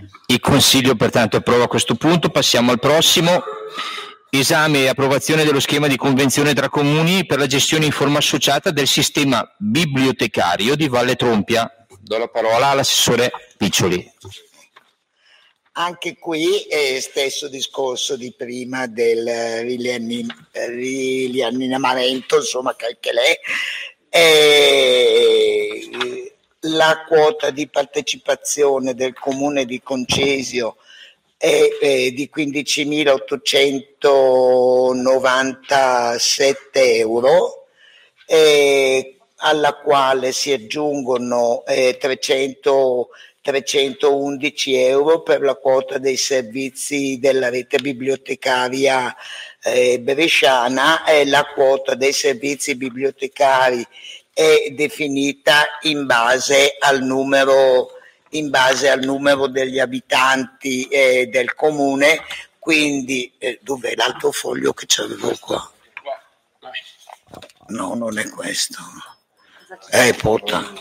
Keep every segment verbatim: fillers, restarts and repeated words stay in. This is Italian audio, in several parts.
Il Consiglio pertanto approva questo punto. Passiamo al prossimo. Esame e approvazione dello schema di convenzione tra comuni per la gestione in forma associata del sistema bibliotecario di Valle Trompia. Do la parola all'assessore Piccioli. Anche qui è stesso discorso di prima del riallineamento, insomma, che lei è la quota di partecipazione del comune di Concesio è, è di quindicimilaottocentonovantasette euro, eh, alla quale si aggiungono eh, trecento trecentoundici euro per la quota dei servizi della rete bibliotecaria eh, bresciana, e la quota dei servizi bibliotecari è definita in base al numero, in base al numero degli abitanti eh, del comune. Quindi eh, dov'è l'altro foglio che c'avevo qua? No, non è questo. Eh, puttana.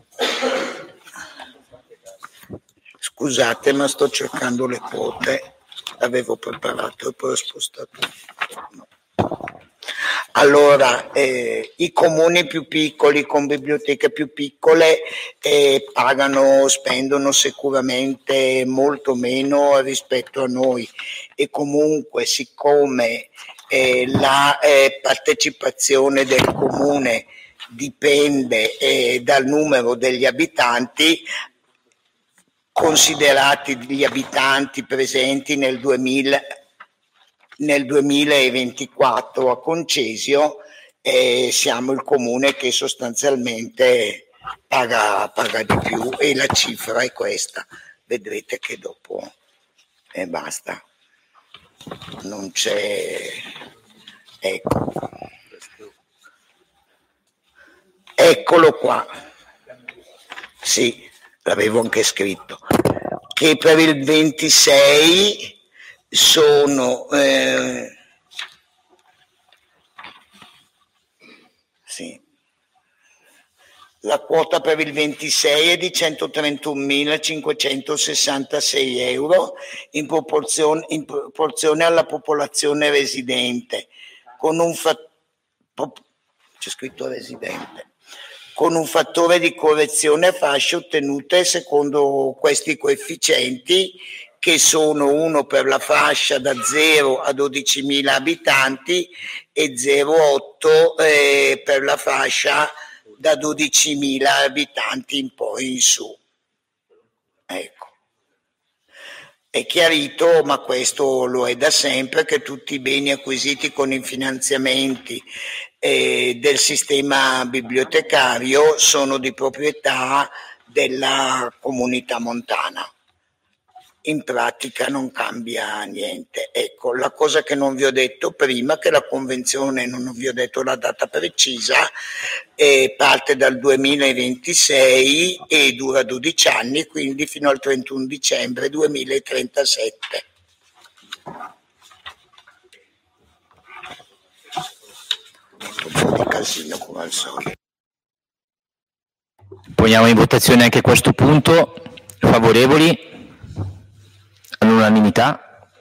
Scusate, ma sto cercando le quote, l'avevo preparato e poi ho spostato. No. Allora, eh, i comuni più piccoli, con biblioteche più piccole, eh, pagano, spendono sicuramente molto meno rispetto a noi, e comunque siccome eh, la eh, partecipazione del comune dipende eh, dal numero degli abitanti, considerati gli abitanti presenti nel duemila, nel duemilaventiquattro a Concesio, eh, siamo il comune che sostanzialmente paga, paga di più, e la cifra è questa. Vedrete che dopo e eh, basta, non c'è, ecco, eccolo qua, sì, l'avevo anche scritto, che per il ventisei sono eh, sì, la quota per il ventisei è di centotrentunomilacinquecentosessantasei euro in proporzione, in proporzione alla popolazione residente, con un fa- c'è scritto residente, con un fattore di correzione a fasce ottenute secondo questi coefficienti, che sono uno per la fascia da zero a dodicimila abitanti e zero virgola otto eh, per la fascia da dodicimila abitanti in poi in su. Ecco. È chiarito, ma questo lo è da sempre, che tutti i beni acquisiti con i finanziamenti eh, del sistema bibliotecario sono di proprietà della comunità montana. In pratica non cambia niente. Ecco, la cosa che non vi ho detto prima, che la convenzione, non vi ho detto la data precisa, eh, parte dal duemilaventisei e dura dodici anni, quindi fino al trentuno dicembre duemilatrentasette. Un po' di casino come al solito. Poniamo in votazione anche questo punto. Favorevoli? All'unanimità.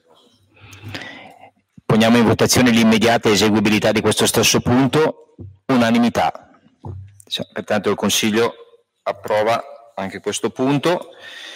Poniamo in votazione l'immediata eseguibilità di questo stesso punto. Unanimità. Pertanto il Consiglio approva anche questo punto.